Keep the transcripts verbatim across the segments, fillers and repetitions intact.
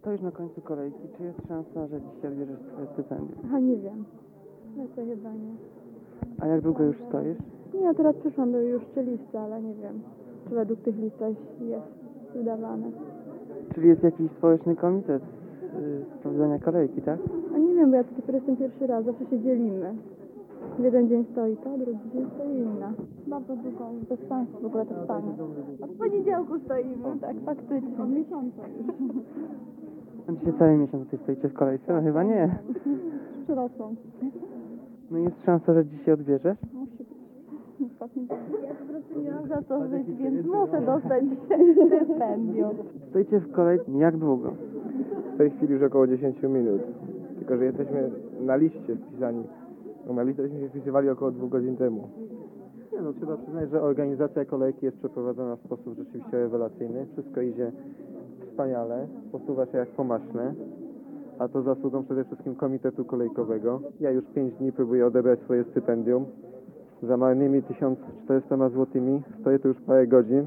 Stoisz na końcu kolejki. Czy jest szansa, że dzisiaj odbierzesz swoje stypendium? A nie wiem. No to chyba nie. A jak długo już stoisz? Nie, teraz przyszłam, były już trzy listy, ale nie wiem, czy według tych listach jest wydawane. Czyli jest jakiś społeczny komitet yy, sprawdzania kolejki, tak? A nie wiem, bo ja tu dopiero jestem pierwszy raz, zawsze się dzielimy. W jeden dzień stoi ta, drugi dzień stoi inna. Bardzo długo, bez sensu w ogóle to stanie. Od poniedziałku stoimy, tak faktycznie. Od miesiąca już. A dzisiaj cały miesiąc tutaj stoicie w kolejce? No chyba nie. Przyrosłą. No i jest szansa, że dzisiaj odbierzesz? Musi być. Ostatni dzień. Ja po prostu nie mam za co żyć, więc muszę dostać stypendium. Stoicie w kolejce jak długo? W tej chwili już około dziesięć minut. Tylko że jesteśmy na liście wpisani. No, na listę się wpisywali około dwóch godzin temu. Nie no, trzeba przyznać, że organizacja kolejki jest przeprowadzona w sposób rzeczywiście rewelacyjny. Wszystko idzie wspaniale, posuwa się jak po maśle, a to zasługą przede wszystkim Komitetu Kolejkowego. Ja już pięć dni próbuję odebrać swoje stypendium. Za marnymi tysiąc czterystoma złotymi stoję tu już parę godzin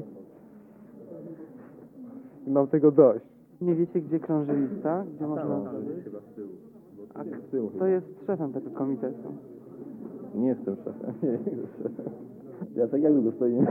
i mam tego dość. Nie wiecie, gdzie krąży lista? Gdzie można... A kto jest szefem tego komitetu? Nie jestem szefem. Nie jestem szefem. Ja tak jak długo stoimy?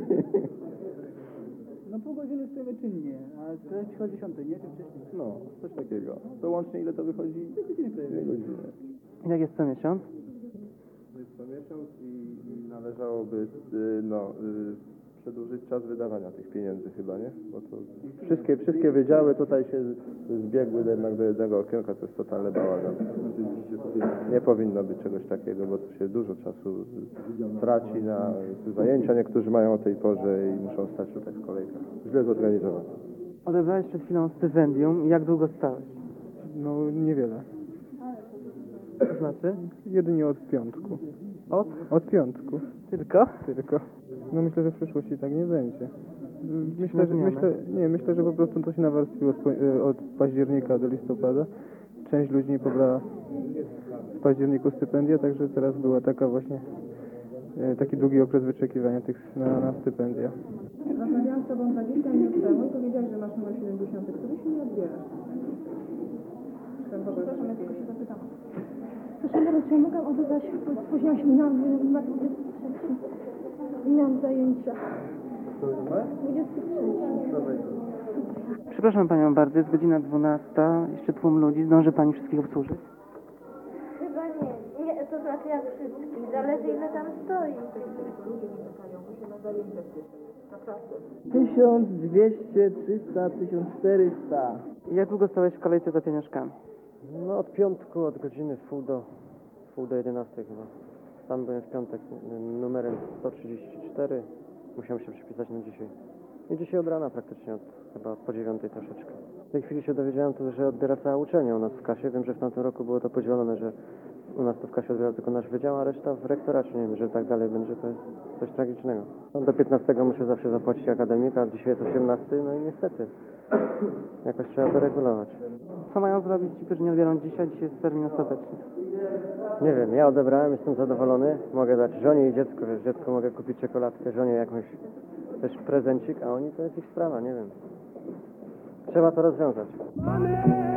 No pół godziny stoimy czynnie, a to jest o dziesiątej, nie? Czy wcześniej? No, coś takiego. To łącznie ile to wychodzi? Dwie godziny prawie. Dwie godziny. I jak jest co miesiąc? To jest co miesiąc i, i należałoby y, no, y, przedłużyć czas wydawania tych pieniędzy chyba, nie? Bo to wszystkie, wszystkie wydziały tutaj się zbiegły jednak do jednego okienka, to jest totalny bałagan. Nie powinno być czegoś takiego, bo tu się dużo czasu traci na zajęcia. Niektórzy mają o tej porze i muszą stać tutaj w kolejkach. Źle zorganizowane. Odebrałeś przed chwilą stypendium. Jak długo stałeś? No niewiele. To znaczy? Jedynie od piątku. Od? Od piątku. Tylko? Tylko. No myślę, że w przyszłości tak nie będzie. Myślę, że, zmianę. myślę, nie, myślę, że po prostu to się nawarstwiło od, po- od października do listopada. Część ludzi pobrała w październiku stypendia, także teraz była taka właśnie e, taki długi okres wyczekiwania tych na, na stypendia. Rozmawiałam z tobą dwadzieścia minut temu i powiedziałeś, że masz numer siedemdziesiąt, który się nie odbierasz. Przepraszam, ja tylko się zapytam. Proszę bardzo, czy ja mogłam odebrać, bo spóźniłam się, miałam numer dwudziesty trzeci. I miałam zajęcia. dwudziesty trzeci. Przepraszam Panią bardzo, jest godzina dwunasta. Jeszcze tłum ludzi. Zdąży Pani wszystkich obsłużyć? Chyba nie. Nie, to znaczy jak wszystkich. Zależy ile tam stoi. tysiąc dwieście, trzysta, tysiąc czterysta. I jak długo stałeś w kolejce za pieniążkami? No od piątku, od godziny w pół do, pół do jedenastej chyba. Tam byłem w piątek n- numerem sto trzydzieści cztery. Musiałem się przypisać na dzisiaj. I dzisiaj od rana praktycznie, od, chyba od po dziewiątej troszeczkę. W tej chwili się dowiedziałem, to, że odbiera cała uczelnia u nas w kasie. Wiem, że w tamtym roku było to podzielone, że u nas to w kasie odbiera tylko nasz wydział, a reszta w rektoracie. Nie wiem, że tak dalej będzie, to jest coś tragicznego. No, do piętnastego muszę zawsze zapłacić akademika, a dzisiaj jest osiemnasty, no i niestety. Jakoś trzeba to regulować. Co mają zrobić ci, którzy nie odbiorą dzisiaj? Dzisiaj jest termin ostateczny. Nie wiem, ja odebrałem, jestem zadowolony. Mogę dać żonie i dziecku, wiesz, dziecku mogę kupić czekoladkę, żonie jakąś też prezencik, a oni to jest ich sprawa, nie wiem. Trzeba to rozwiązać. Mamy